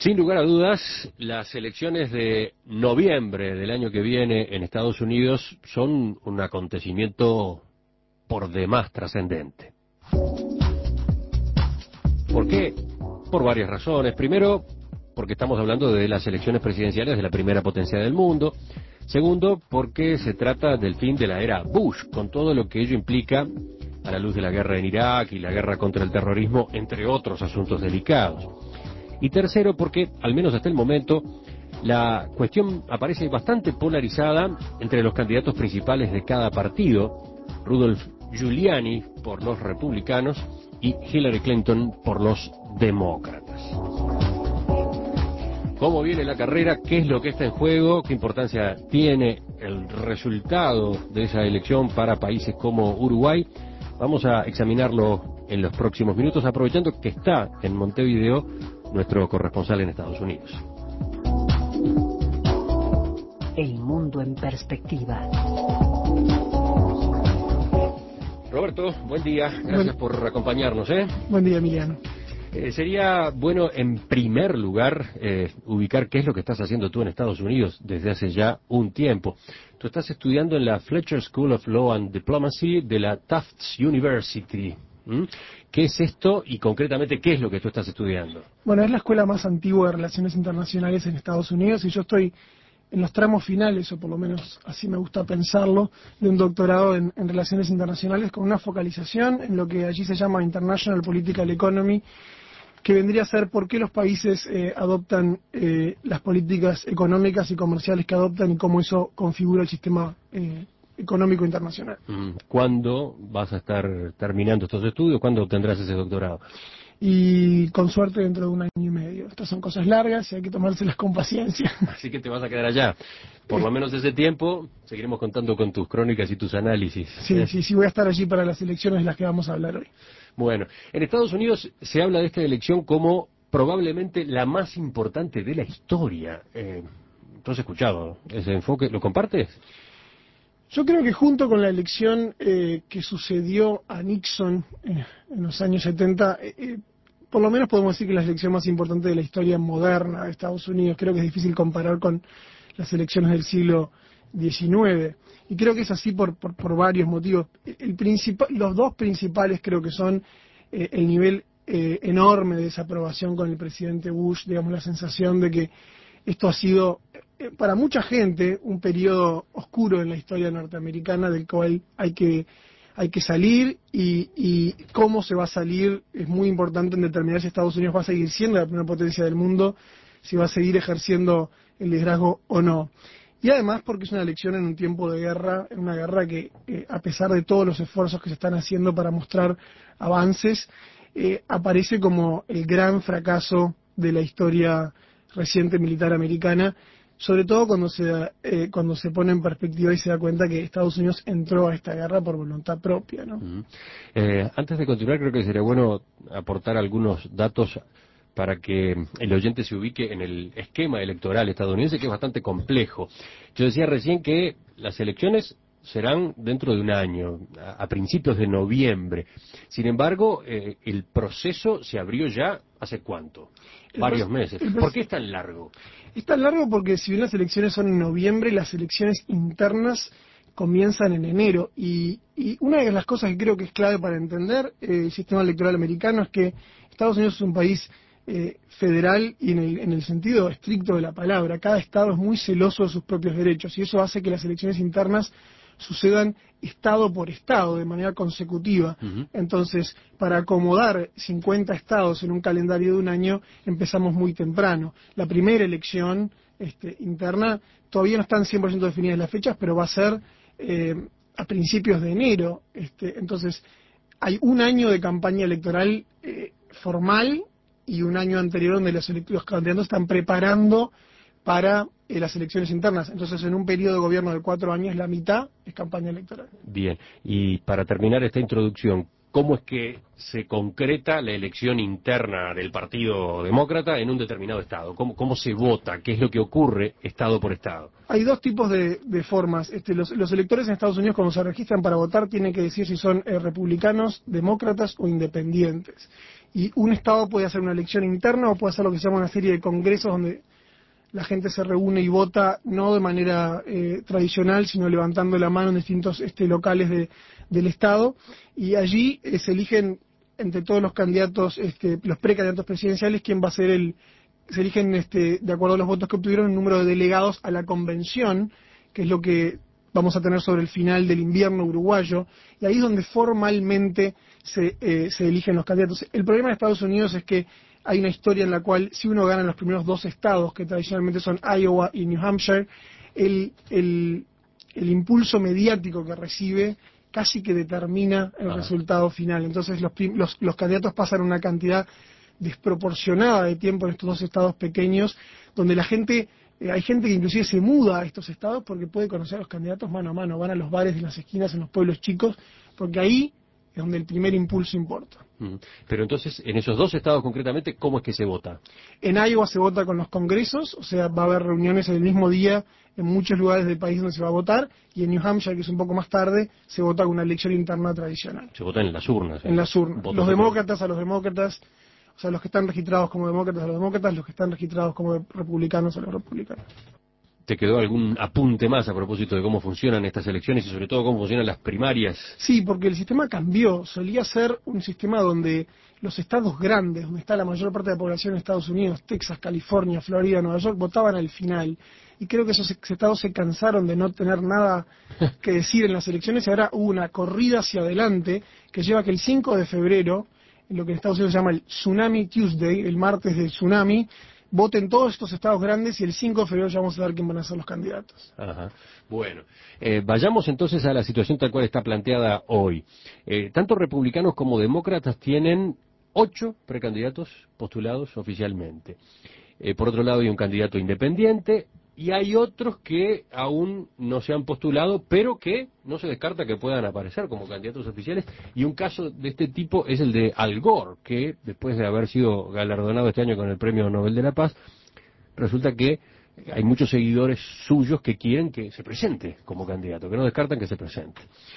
Sin lugar a dudas, las elecciones de noviembre del año que viene en Estados Unidos son un acontecimiento por demás trascendente. ¿Por qué? Por varias razones. Primero, porque estamos hablando de las elecciones presidenciales de la primera potencia del mundo. Segundo, porque se trata del fin de la era Bush, con todo lo que ello implica a la luz de la guerra en Irak y la guerra contra el terrorismo, entre otros asuntos delicados. Y tercero, porque, al menos hasta el momento, la cuestión aparece bastante polarizada entre los candidatos principales de cada partido, Rudolph Giuliani por los republicanos y Hillary Clinton por los demócratas. ¿Cómo viene la carrera? ¿Qué es lo que está en juego? ¿Qué importancia tiene el resultado de esa elección para países como Uruguay? Vamos a examinarlo en los próximos minutos, aprovechando que está en Montevideo nuestro corresponsal en Estados Unidos. El mundo en perspectiva. Roberto, buen día. Gracias por acompañarnos. Buen día, Emiliano. Sería bueno, en primer lugar, ubicar qué es lo que estás haciendo tú en Estados Unidos desde hace ya un tiempo. Tú estás estudiando en la Fletcher School of Law and Diplomacy de la Tufts University. ¿Qué es esto y concretamente qué es lo que tú estás estudiando? Bueno, es la escuela más antigua de relaciones internacionales en Estados Unidos y yo estoy en los tramos finales, o por lo menos así me gusta pensarlo, de un doctorado en relaciones internacionales con una focalización en lo que allí se llama International Political Economy, que vendría a ser por qué los países adoptan las políticas económicas y comerciales que adoptan y cómo eso configura el sistema económico internacional. ¿Cuándo vas a estar terminando estos estudios? ¿Cuándo obtendrás ese doctorado? Y con suerte dentro de un año y medio. Estas son cosas largas y hay que tomárselas con paciencia. Así que te vas a quedar allá. Por lo menos ese tiempo seguiremos contando con tus crónicas y tus análisis. Sí, voy a estar allí para las elecciones de las que vamos a hablar hoy. Bueno, en Estados Unidos se habla de esta elección como probablemente la más importante de la historia. ¿Tú has escuchado ese enfoque? ¿Lo compartes? Yo creo que junto con la elección que sucedió a Nixon en los años 70, por lo menos podemos decir que es la elección más importante de la historia moderna de Estados Unidos. Creo que es difícil comparar con las elecciones del siglo XIX. Y creo que es así por varios motivos. Los dos principales creo que son el nivel enorme de desaprobación con el presidente Bush, digamos, la sensación de que esto ha sido, para mucha gente, un periodo oscuro en la historia norteamericana del cual hay que salir y cómo se va a salir es muy importante en determinar si Estados Unidos va a seguir siendo la primera potencia del mundo, si va a seguir ejerciendo el liderazgo o no. Y además porque es una elección en un tiempo de guerra, en una guerra que a pesar de todos los esfuerzos que se están haciendo para mostrar avances, aparece como el gran fracaso de la historia reciente militar americana, sobre todo cuando se pone en perspectiva y se da cuenta que Estados Unidos entró a esta guerra por voluntad propia, ¿no? Antes de continuar, creo que sería bueno aportar algunos datos para que el oyente se ubique en el esquema electoral estadounidense, que es bastante complejo. Yo decía recién que las elecciones serán dentro de un año, a principios de noviembre. Sin embargo, el proceso se abrió ya hace ¿cuánto? Varios meses. ¿Por qué es tan largo? Es tan largo porque si bien las elecciones son en noviembre, las elecciones internas comienzan en enero. Y una de las cosas que creo que es clave para entender el sistema electoral americano es que Estados Unidos es un país federal y en el sentido estricto de la palabra. Cada estado es muy celoso de sus propios derechos y eso hace que las elecciones internas sucedan estado por estado, de manera consecutiva. Entonces, para acomodar 50 estados en un calendario de un año, empezamos muy temprano. La primera elección interna, todavía no están 100% definidas las fechas, pero va a ser a principios de enero. Entonces, hay un año de campaña electoral formal y un año anterior donde los candidatos están preparando para las elecciones internas. Entonces, en un periodo de gobierno de 4 años, la mitad es campaña electoral. Bien, y para terminar esta introducción, ¿cómo es que se concreta la elección interna del Partido Demócrata en un determinado estado? ¿Cómo se vota? ¿Qué es lo que ocurre estado por estado? Hay dos tipos de formas. Los electores en Estados Unidos, cuando se registran para votar, tienen que decir si son republicanos, demócratas o independientes. y un estado puede hacer una elección interna o puede hacer lo que se llama una serie de congresos donde la gente se reúne y vota no de manera tradicional, sino levantando la mano en distintos locales del estado, y allí se eligen entre todos los candidatos, los precandidatos presidenciales, quién va a ser se eligen de acuerdo a los votos que obtuvieron el número de delegados a la convención, que es lo que vamos a tener sobre el final del invierno uruguayo, y ahí es donde formalmente se eligen los candidatos. El problema de Estados Unidos es que hay una historia en la cual si uno gana en los primeros dos estados, que tradicionalmente son Iowa y New Hampshire, el impulso mediático que recibe casi que determina el resultado final. Entonces los candidatos pasan una cantidad desproporcionada de tiempo en estos dos estados pequeños, donde hay gente que inclusive se muda a estos estados porque puede conocer a los candidatos mano a mano, van a los bares de las esquinas en los pueblos chicos, porque ahí es donde el primer impulso importa. Pero entonces, en esos dos estados concretamente, ¿cómo es que se vota? En Iowa se vota con los congresos, o sea, va a haber reuniones en el mismo día en muchos lugares del país donde se va a votar, y en New Hampshire, que es un poco más tarde, se vota con una elección interna tradicional. Se vota en las urnas. En las urnas. Los demócratas a los demócratas, o sea, los que están registrados como demócratas a los demócratas, los que están registrados como republicanos a los republicanos. ¿Te quedó algún apunte más a propósito de cómo funcionan estas elecciones y sobre todo cómo funcionan las primarias? Sí, porque el sistema cambió. Solía ser un sistema donde los estados grandes, donde está la mayor parte de la población en Estados Unidos, Texas, California, Florida, Nueva York, votaban al final. Y creo que esos estados se cansaron de no tener nada que decir en las elecciones y ahora hubo una corrida hacia adelante que lleva a que el 5 de febrero, en lo que en Estados Unidos se llama el Tsunami Tuesday, el martes del tsunami, voten todos estos estados grandes y el 5 de febrero ya vamos a ver quién van a ser los candidatos. Ajá. Bueno, vayamos entonces a la situación tal cual está planteada hoy. Tanto republicanos como demócratas tienen 8 precandidatos postulados oficialmente. Por otro lado hay un candidato independiente y hay otros que aún no se han postulado, pero que no se descarta que puedan aparecer como candidatos oficiales. Y un caso de este tipo es el de Al Gore, que después de haber sido galardonado este año con el Premio Nobel de la Paz, resulta que hay muchos seguidores suyos que quieren que se presente como candidato, que no descartan que se presente.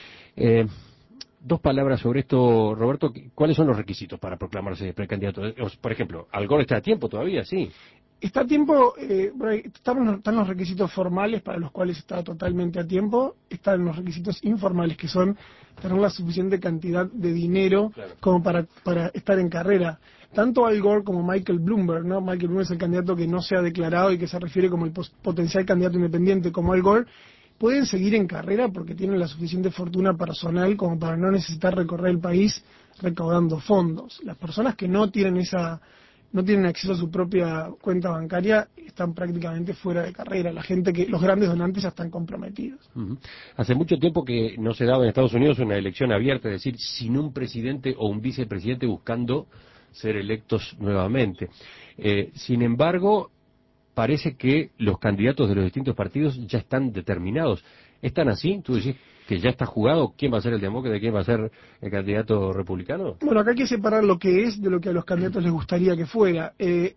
Dos palabras sobre esto, Roberto. ¿Cuáles son los requisitos para proclamarse precandidato? Por ejemplo, ¿Al Gore está a tiempo todavía? Sí. Está a tiempo, están los requisitos formales para los cuales está totalmente a tiempo, están los requisitos informales que son tener la suficiente cantidad de dinero como para estar en carrera. Tanto Al Gore como Michael Bloomberg, ¿no? Michael Bloomberg es el candidato que no se ha declarado y que se refiere como el potencial candidato independiente, como Al Gore, pueden seguir en carrera porque tienen la suficiente fortuna personal como para no necesitar recorrer el país recaudando fondos. Las personas que no tienen acceso a su propia cuenta bancaria están prácticamente fuera de carrera. Los grandes donantes ya están comprometidos. Hace mucho tiempo que no se daba en Estados Unidos una elección abierta, es decir, sin un presidente o un vicepresidente buscando ser electos nuevamente. Sin embargo, parece que los candidatos de los distintos partidos ya están determinados. ¿Están así? ¿Tú decís que ya está jugado quién va a ser el demócrata y quién va a ser el candidato republicano? Bueno, acá hay que separar lo que es de lo que a los candidatos les gustaría que fuera.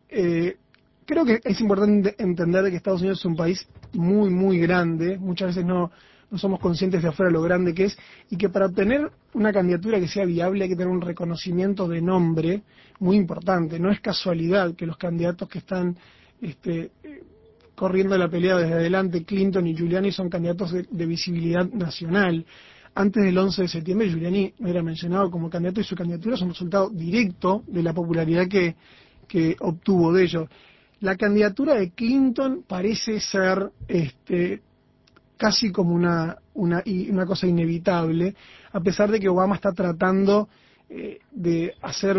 Creo que es importante entender que Estados Unidos es un país muy, muy grande. Muchas veces no somos conscientes de afuera lo grande que es, y que para obtener una candidatura que sea viable hay que tener un reconocimiento de nombre muy importante. No es casualidad que los candidatos que están corriendo la pelea desde adelante, Clinton y Giuliani, son candidatos de visibilidad nacional. Antes del 11 de septiembre, Giuliani era mencionado como candidato y su candidatura es un resultado directo de la popularidad que obtuvo de ellos. La candidatura de Clinton parece ser casi como una cosa inevitable, a pesar de que Obama está tratando de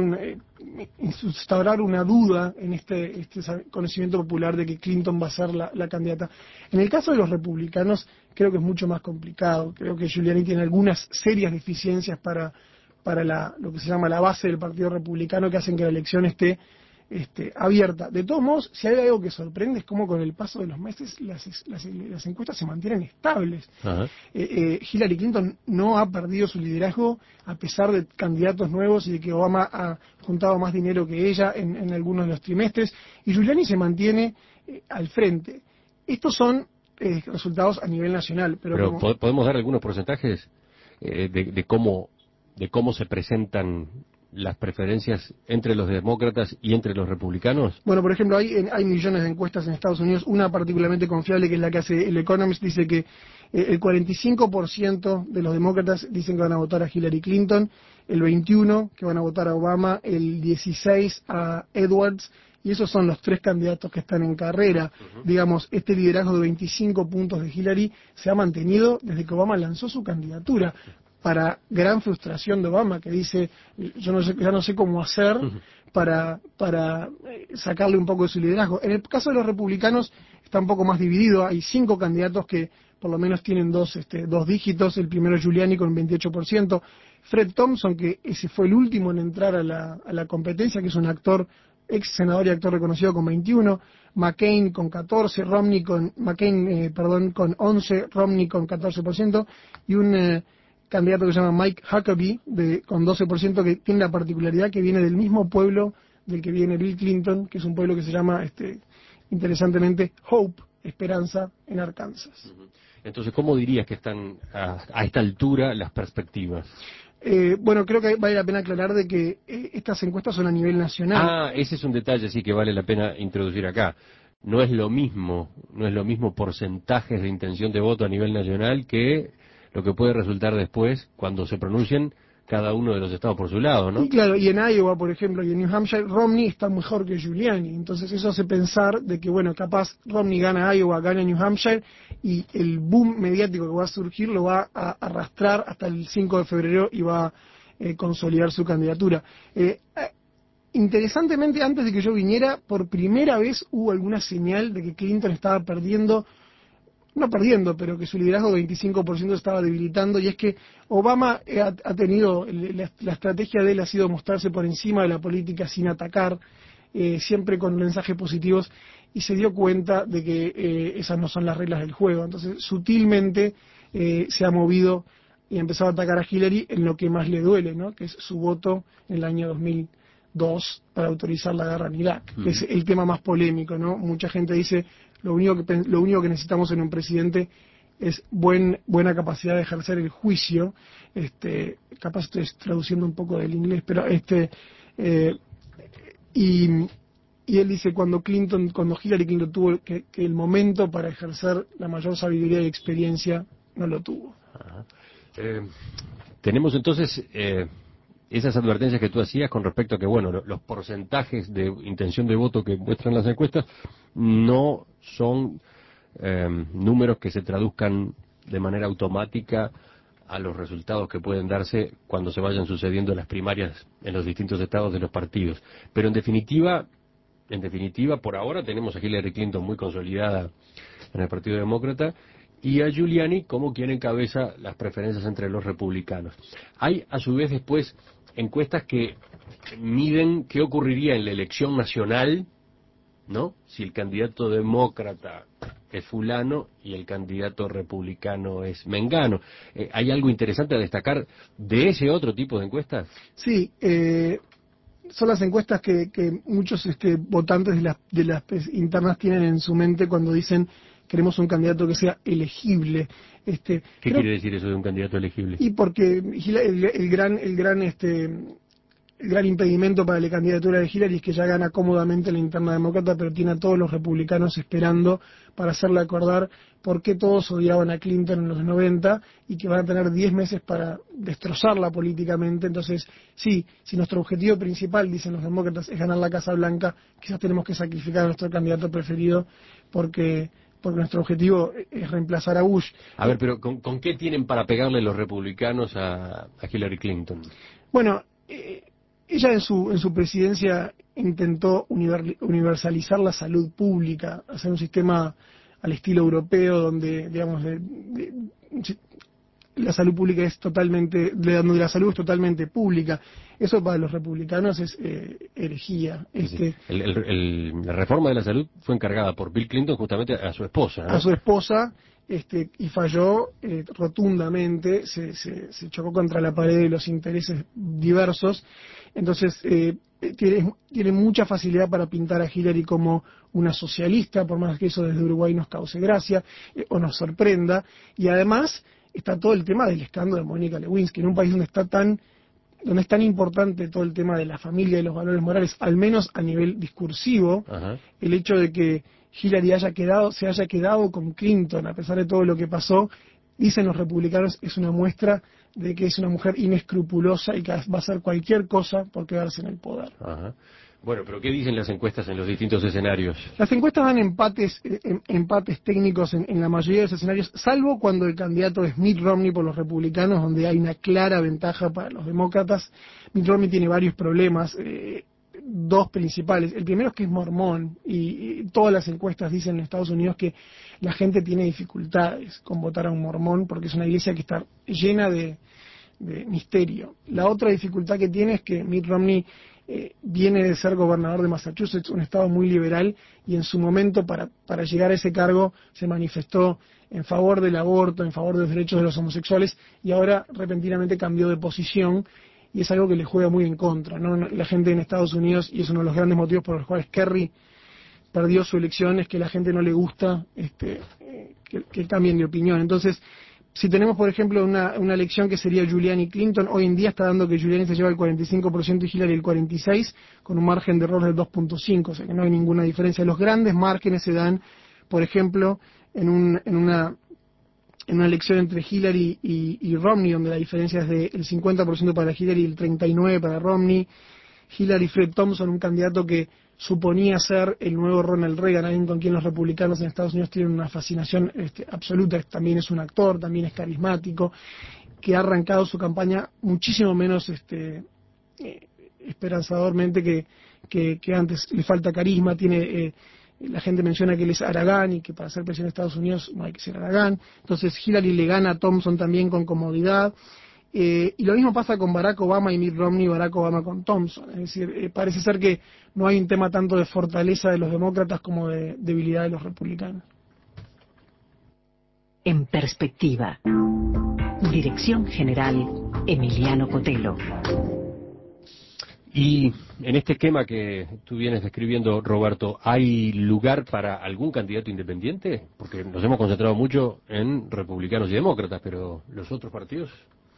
instaurar una duda en este conocimiento popular de que Clinton va a ser la candidata. En el caso de los republicanos creo que es mucho más complicado. Creo que Giuliani tiene algunas serias deficiencias para lo que se llama la base del Partido Republicano, que hacen que la elección esté abierta. De todos modos, si hay algo que sorprende es cómo con el paso de los meses las encuestas se mantienen estables. Hillary Clinton no ha perdido su liderazgo a pesar de candidatos nuevos y de que Obama ha juntado más dinero que ella en algunos de los trimestres, y Giuliani se mantiene al frente. Estos son resultados a nivel nacional. Pero ¿podemos dar algunos porcentajes de cómo se presentan las preferencias entre los demócratas y entre los republicanos? Bueno, por ejemplo, hay millones de encuestas en Estados Unidos. Una particularmente confiable, que es la que hace el Economist, dice que el 45% de los demócratas dicen que van a votar a Hillary Clinton, el 21% que van a votar a Obama, el 16% a Edwards, y esos son los tres candidatos que están en carrera. Digamos, este liderazgo de 25 puntos de Hillary se ha mantenido desde que Obama lanzó su candidatura, para gran frustración de Obama, que dice, yo no sé, ya no sé cómo hacer para sacarle un poco de su liderazgo. En el caso de los republicanos está un poco más dividido. Hay 5 candidatos que por lo menos tienen dos dígitos. El primero es Giuliani con 28%, Fred Thompson, que ese fue el último en entrar a la competencia, que es un actor, ex senador y actor reconocido, con 21%, McCain con 14%, con 11%, Romney con 14%, y un candidato que se llama Mike Huckabee con 12%, que tiene la particularidad que viene del mismo pueblo del que viene Bill Clinton, que es un pueblo que se llama, interesantemente, Hope, Esperanza, en Arkansas. Entonces, ¿cómo dirías que están a esta altura las perspectivas? Bueno, creo que vale la pena aclarar de que estas encuestas son a nivel nacional. Ese es un detalle, sí, que vale la pena introducir acá. No es lo mismo porcentajes de intención de voto a nivel nacional que lo que puede resultar después cuando se pronuncien cada uno de los estados por su lado, ¿no? Y claro, y en Iowa, por ejemplo, y en New Hampshire, Romney está mejor que Giuliani. Entonces eso hace pensar de que, bueno, capaz Romney gana Iowa, gana New Hampshire, y el boom mediático que va a surgir lo va a arrastrar hasta el 5 de febrero y va a consolidar su candidatura. Interesantemente, antes de que yo viniera, por primera vez hubo alguna señal de que Clinton estaba perdiendo, no perdiendo, pero que su liderazgo de 25% estaba debilitando, y es que Obama ha tenido, la estrategia de él ha sido mostrarse por encima de la política sin atacar, siempre con mensajes positivos, y se dio cuenta de que esas no son las reglas del juego. Entonces, sutilmente se ha movido y ha empezado a atacar a Hillary en lo que más le duele, ¿no? Que es su voto en el año 2002 para autorizar la guerra en Irak, que es el tema más polémico, ¿no? Mucha gente dice, lo único que necesitamos en un presidente es buena capacidad de ejercer el juicio. Capaz estoy traduciendo un poco del inglés, pero y él dice, cuando Hillary Clinton tuvo que el momento para ejercer la mayor sabiduría y experiencia, no lo tuvo. Tenemos entonces esas advertencias que tú hacías con respecto a que, bueno, los porcentajes de intención de voto que muestran las encuestas no son números que se traduzcan de manera automática a los resultados que pueden darse cuando se vayan sucediendo las primarias en los distintos estados de los partidos. Pero en definitiva, por ahora tenemos a Hillary Clinton muy consolidada en el Partido Demócrata y a Giuliani como quien encabeza las preferencias entre los republicanos. Hay, a su vez, después encuestas que miden qué ocurriría en la elección nacional, ¿no? Si el candidato demócrata es fulano y el candidato republicano es mengano. ¿Hay algo interesante a destacar de ese otro tipo de encuestas? Sí, son las encuestas que muchos votantes de las internas tienen en su mente cuando dicen queremos un candidato que sea elegible. ¿Qué quiere decir eso de un candidato elegible? Y porque el gran impedimento para la candidatura de Hillary es que ya gana cómodamente la interna demócrata, pero tiene a todos los republicanos esperando para hacerle acordar por qué todos odiaban a Clinton en los 90 y que van a tener 10 meses para destrozarla políticamente. Entonces, sí, si nuestro objetivo principal, dicen los demócratas, es ganar la Casa Blanca, quizás tenemos que sacrificar a nuestro candidato preferido porque nuestro objetivo es reemplazar a Bush. A ver, pero ¿con qué tienen para pegarle los republicanos a Hillary Clinton? Bueno, ella en su presidencia intentó universalizar la salud pública, hacer un sistema al estilo europeo donde, digamos, la salud pública es totalmente, donde la salud es totalmente pública. Eso para los republicanos es herejía. Sí. La reforma de la salud fue encargada por Bill Clinton justamente a su esposa, ¿no? A su esposa, y falló rotundamente, se chocó contra la pared de los intereses diversos. Entonces, tiene mucha facilidad para pintar a Hillary como una socialista, por más que eso desde Uruguay nos cause gracia o nos sorprenda. Y además está todo el tema del escándalo de Mónica Lewinsky, en un país donde está tan donde es tan importante todo el tema de la familia y los valores morales, al menos a nivel discursivo, Ajá. el hecho de que Hillary se haya quedado con Clinton a pesar de todo lo que pasó, dicen los republicanos, es una muestra de que es una mujer inescrupulosa y que va a hacer cualquier cosa por quedarse en el poder. Ajá. Bueno, pero ¿qué dicen las encuestas en los distintos escenarios? Las encuestas dan empates técnicos en la mayoría de los escenarios, salvo cuando el candidato es Mitt Romney por los republicanos, donde hay una clara ventaja para los demócratas. Mitt Romney tiene varios problemas, dos principales. El primero es que es mormón, y todas las encuestas dicen en Estados Unidos que la gente tiene dificultades con votar a un mormón, porque es una iglesia que está llena de misterio. La otra dificultad que tiene es que Mitt Romney viene de ser gobernador de Massachusetts, un estado muy liberal, y en su momento para llegar a ese cargo se manifestó en favor del aborto, en favor de los derechos de los homosexuales, y ahora repentinamente cambió de posición, y es algo que le juega muy en contra, ¿no? La gente en Estados Unidos, y es uno de los grandes motivos por los cuales Kerry perdió su elección, es que a la gente no le gusta que cambien de opinión. Entonces, si tenemos, por ejemplo, una elección que sería Giuliani-Clinton, hoy en día está dando que Giuliani se lleva el 45% y Hillary el 46%, con un margen de error del 2.5, o sea que no hay ninguna diferencia. Los grandes márgenes se dan, por ejemplo, en una elección entre Hillary y Romney, donde la diferencia es del 50% para Hillary y el 39% para Romney. Hillary Fred Thompson, un candidato que suponía ser el nuevo Ronald Reagan, alguien con quien los republicanos en Estados Unidos tienen una fascinación absoluta. También es un actor, también es carismático, que ha arrancado su campaña muchísimo menos esperanzadormente que antes. Le falta carisma, la gente menciona que él es Aragán y que para ser presidente de Estados Unidos no hay que ser Aragán. Entonces Hillary le gana a Thompson también con comodidad. Y lo mismo pasa con Barack Obama y Mitt Romney, Barack Obama con Thompson. Es decir, parece ser que no hay un tema tanto de fortaleza de los demócratas como de debilidad de los republicanos. En perspectiva. Dirección General Emiliano Cotelo. Y en este esquema que tú vienes describiendo, Roberto, ¿hay lugar para algún candidato independiente? Porque nos hemos concentrado mucho en republicanos y demócratas, pero ¿los otros partidos?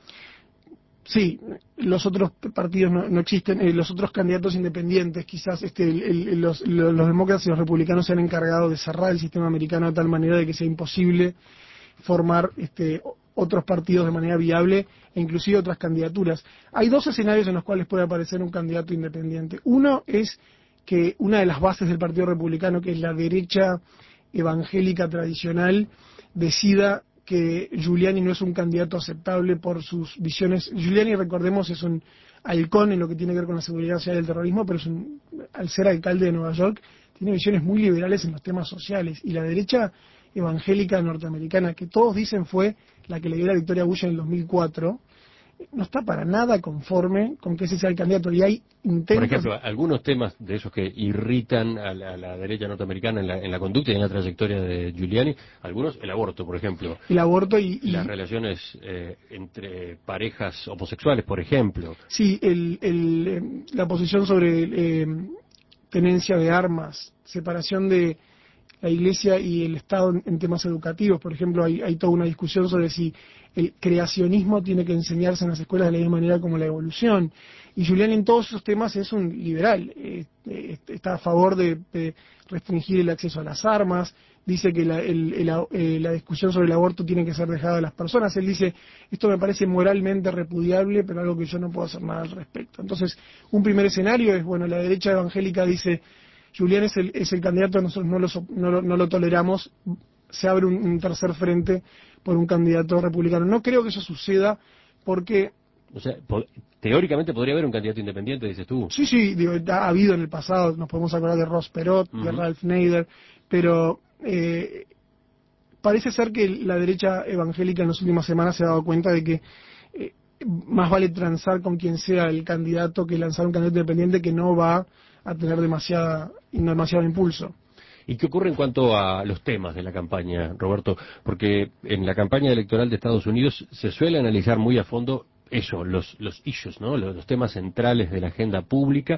Sí, los otros partidos no existen, los otros candidatos independientes, quizás los demócratas y los republicanos se han encargado de cerrar el sistema americano de tal manera de que sea imposible formar otros partidos de manera viable e inclusive otras candidaturas. Hay dos escenarios en los cuales puede aparecer un candidato independiente. Uno es que una de las bases del Partido Republicano, que es la derecha evangélica tradicional, decida que Giuliani no es un candidato aceptable por sus visiones. Giuliani, recordemos, es un halcón en lo que tiene que ver con la seguridad social y el terrorismo, pero al ser alcalde de Nueva York, tiene visiones muy liberales en los temas sociales. Y la derecha evangélica norteamericana, que todos dicen fue la que le dio la victoria a Bush en el 2004, no está para nada conforme con que ese sea el candidato. Y hay intentos... Por ejemplo, algunos temas de esos que irritan a la derecha norteamericana en la conducta y en la trayectoria de Giuliani, algunos, el aborto, por ejemplo. El aborto y las relaciones entre parejas homosexuales, por ejemplo. Sí, la posición sobre tenencia de armas, separación de la Iglesia y el Estado en temas educativos. Por ejemplo, hay toda una discusión sobre si el creacionismo tiene que enseñarse en las escuelas de la misma manera como la evolución. Y Giuliani en todos esos temas es un liberal, está a favor de restringir el acceso a las armas, dice que la discusión sobre el aborto tiene que ser dejada a las personas. Él dice, esto me parece moralmente repudiable, pero algo que yo no puedo hacer nada al respecto. Entonces, un primer escenario es, bueno, la derecha evangélica dice, Giuliani es el candidato, nosotros no lo toleramos, se abre un tercer frente por un candidato republicano. No creo que eso suceda porque... O sea, teóricamente podría haber un candidato independiente, dices tú. Sí, digo, ha habido en el pasado, nos podemos acordar de Ross Perot, de Ralph Nader, pero parece ser que la derecha evangélica en las últimas semanas se ha dado cuenta de que más vale transar con quien sea el candidato que lanzar un candidato independiente que no va a tener demasiado impulso. ¿Y qué ocurre en cuanto a los temas de la campaña, Roberto? Porque en la campaña electoral de Estados Unidos se suele analizar muy a fondo eso, los issues, ¿no? Los temas centrales de la agenda pública.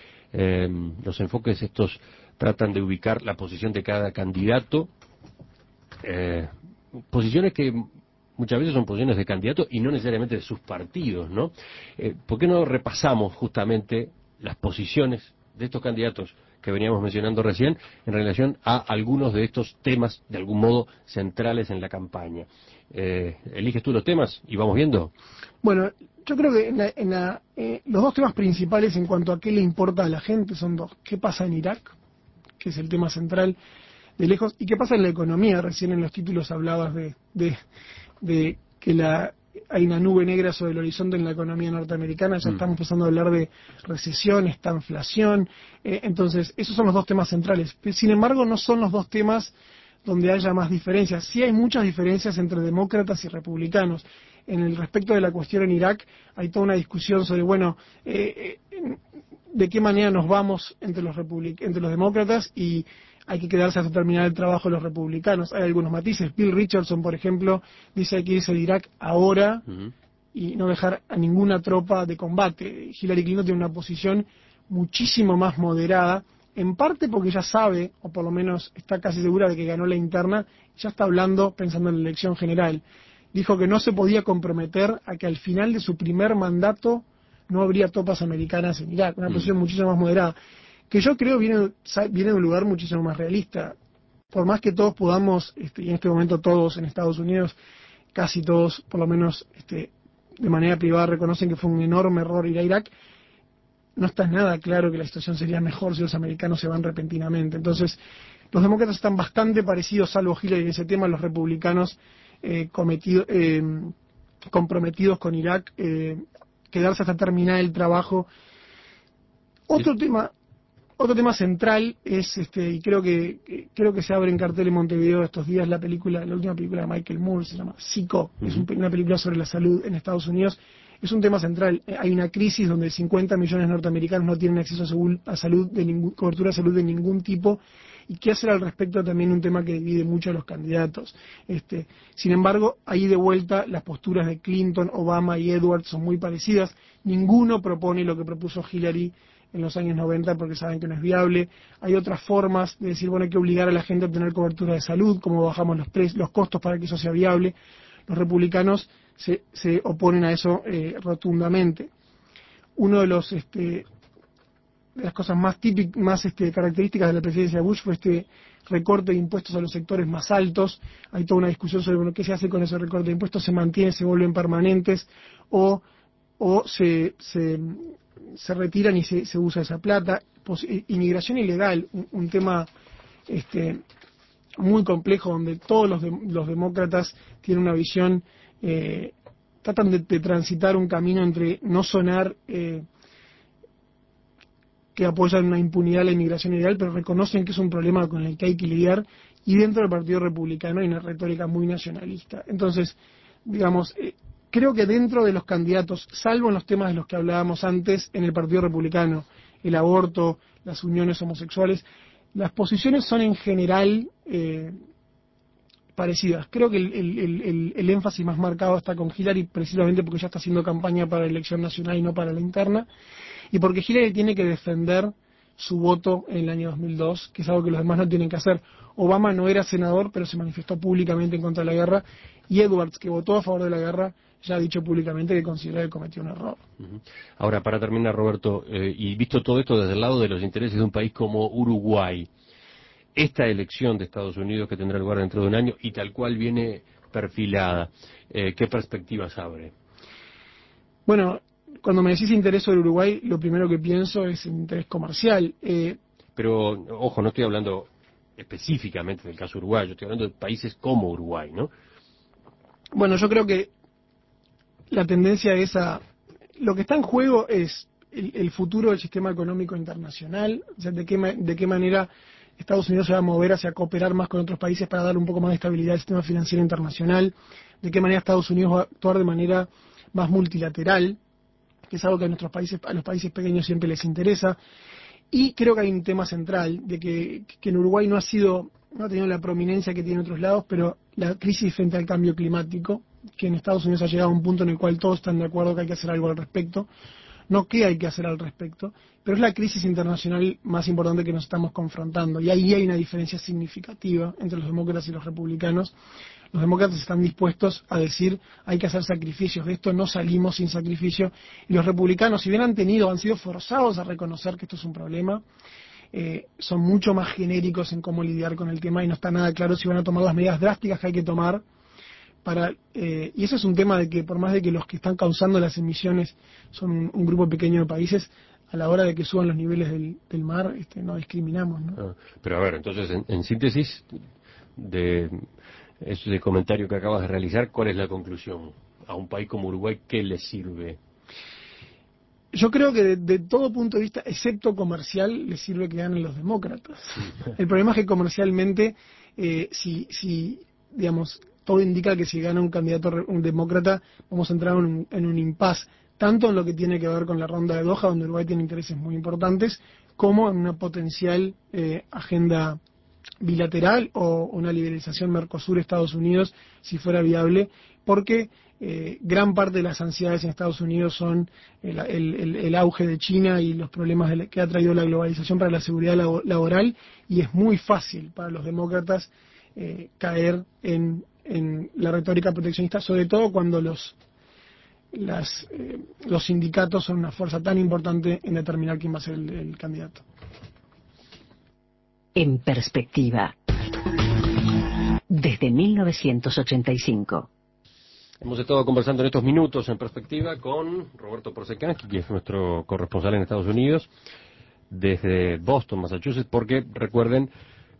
Los enfoques estos tratan de ubicar la posición de cada candidato. Posiciones que muchas veces son posiciones de candidatos y no necesariamente de sus partidos, ¿no? ¿Por qué no repasamos justamente las posiciones de estos candidatos que veníamos mencionando recién en relación a algunos de estos temas, de algún modo, centrales en la campaña? ¿Eliges tú los temas y vamos viendo? Bueno, yo creo que los dos temas principales en cuanto a qué le importa a la gente son dos. ¿Qué pasa en Irak? Que es el tema central de lejos. ¿Y qué pasa en la economía? Recién en los títulos hablabas de que hay una nube negra sobre el horizonte en la economía norteamericana. Ya estamos empezando a hablar de recesión, estanflación. Entonces, esos son los dos temas centrales. Sin embargo, no son los dos temas donde haya más diferencias. Sí hay muchas diferencias entre demócratas y republicanos. En el respecto de la cuestión en Irak, hay toda una discusión sobre, bueno, de qué manera nos vamos entre los demócratas y hay que quedarse hasta terminar el trabajo de los republicanos. Hay algunos matices. Bill Richardson, por ejemplo, dice que hay que irse de Irak ahora y no dejar a ninguna tropa de combate. Hillary Clinton tiene una posición muchísimo más moderada, en parte porque ya sabe, o por lo menos está casi segura de que ganó la interna, ya está hablando pensando en la elección general. Dijo que no se podía comprometer a que al final de su primer mandato no habría tropas americanas en Irak, una posición muchísimo más moderada, que yo creo viene de un lugar muchísimo más realista. Por más que todos podamos, y en este momento todos en Estados Unidos, casi todos, por lo menos de manera privada, reconocen que fue un enorme error ir a Irak, no está nada claro que la situación sería mejor si los americanos se van repentinamente. Entonces, los demócratas están bastante parecidos, salvo Hillary en ese tema, los republicanos comprometidos con Irak, quedarse hasta terminar el trabajo. Otro tema central es, y creo que se abre en cartel en Montevideo estos días, la última película de Michael Moore, se llama Psycho, es una película sobre la salud en Estados Unidos. Es un tema central. Hay una crisis donde 50 millones de norteamericanos no tienen acceso a salud, cobertura de salud de ningún tipo. ¿Y qué hacer al respecto? También un tema que divide mucho a los candidatos. Sin embargo, ahí de vuelta las posturas de Clinton, Obama y Edwards son muy parecidas. Ninguno propone lo que propuso Hillary en los años 90 porque saben que no es viable. Hay otras formas de decir, bueno, hay que obligar a la gente a tener cobertura de salud, cómo bajamos los costos para que eso sea viable. Los republicanos se oponen a eso rotundamente. Uno de las cosas más características de la presidencia de Bush fue recorte de impuestos a los sectores más altos. Hay toda una discusión sobre bueno, qué se hace con ese recorte de impuestos, se mantienen, se vuelven permanentes o se retiran y se usa esa plata. Inmigración ilegal, un tema muy complejo donde todos los demócratas tienen una visión, tratan de transitar un camino entre no sonar que apoyan una impunidad a la inmigración ilegal, pero reconocen que es un problema con el que hay que lidiar, y dentro del Partido Republicano hay una retórica muy nacionalista. Entonces, digamos, creo que dentro de los candidatos, salvo en los temas de los que hablábamos antes, en el Partido Republicano, el aborto, las uniones homosexuales, las posiciones son en general parecidas. Creo que el énfasis más marcado está con Hillary, precisamente porque ya está haciendo campaña para la elección nacional y no para la interna, y porque Hillary tiene que defender su voto en el año 2002, que es algo que los demás no tienen que hacer. Obama no era senador, pero se manifestó públicamente en contra de la guerra, y Edwards, que votó a favor de la guerra, ya ha dicho públicamente que considera que cometió un error. Ahora, para terminar, Roberto, y visto todo esto desde el lado de los intereses de un país como Uruguay, esta elección de Estados Unidos que tendrá lugar dentro de un año y tal cual viene perfilada, ¿qué perspectivas abre? Bueno, cuando me decís interés sobre Uruguay, lo primero que pienso es interés comercial. Pero, ojo, no estoy hablando específicamente del caso uruguayo, estoy hablando de países como Uruguay, ¿no? Bueno, yo creo que la tendencia es lo que está en juego es el futuro del sistema económico internacional, o sea, de qué manera Estados Unidos se va a mover hacia cooperar más con otros países para dar un poco más de estabilidad al sistema financiero internacional, de qué manera Estados Unidos va a actuar de manera más multilateral, que es algo que a los países pequeños siempre les interesa. Y creo que hay un tema central de que en Uruguay no ha tenido la prominencia que tiene en otros lados, pero la crisis frente al cambio climático, que en Estados Unidos ha llegado a un punto en el cual todos están de acuerdo que hay que hacer algo al respecto, no qué hay que hacer al respecto, pero es la crisis internacional más importante que nos estamos confrontando, y ahí hay una diferencia significativa entre los demócratas y los republicanos. Los demócratas están dispuestos a decir hay que hacer sacrificios, de esto no salimos sin sacrificio. Y los republicanos, si bien han sido forzados a reconocer que esto es un problema, son mucho más genéricos en cómo lidiar con el tema y no está nada claro si van a tomar las medidas drásticas que hay que tomar y ese es un tema de que por más de que los que están causando las emisiones son un grupo pequeño de países, a la hora de que suban los niveles del mar, no discriminamos, ¿no? Pero a ver, entonces, en síntesis de ese comentario que acabas de realizar, ¿cuál es la conclusión? A un país como Uruguay, ¿qué le sirve? Yo creo que de todo punto de vista, excepto comercial, le sirve que ganen los demócratas. El problema es que comercialmente, digamos, todo indica que si gana un candidato, un demócrata, vamos a entrar en un impasse, tanto en lo que tiene que ver con la ronda de Doha, donde Uruguay tiene intereses muy importantes, como en una potencial agenda bilateral o una liberalización Mercosur-Estados Unidos, si fuera viable, porque gran parte de las ansiedades en Estados Unidos son el auge de China y los problemas que ha traído la globalización para la seguridad laboral, y es muy fácil para los demócratas caer en la retórica proteccionista, sobre todo cuando los sindicatos son una fuerza tan importante en determinar quién va a ser el candidato. En perspectiva. Desde 1985. Hemos estado conversando en estos minutos en perspectiva con Roberto Porcecanski, que es nuestro corresponsal en Estados Unidos, desde Boston, Massachusetts, porque, recuerden,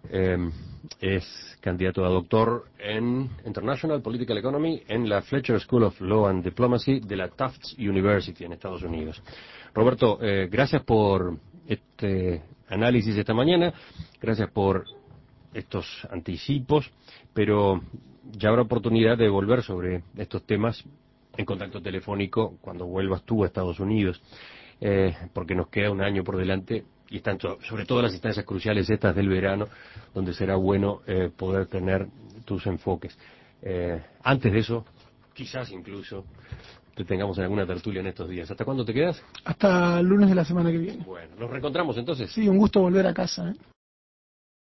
es candidato a doctor en International Political Economy en la Fletcher School of Law and Diplomacy de la Tufts University en Estados Unidos. Roberto, gracias por este análisis esta mañana, gracias por estos anticipos, pero ya habrá oportunidad de volver sobre estos temas en contacto telefónico cuando vuelvas tú a Estados Unidos, porque nos queda un año por delante y están sobre todo las instancias cruciales estas del verano, donde será bueno poder tener tus enfoques. Antes de eso, quizás incluso te tengamos en alguna tertulia en estos días. ¿Hasta cuándo te quedas? Hasta el lunes de la semana que viene. Bueno, nos reencontramos entonces. Sí, un gusto volver a casa, ¿eh?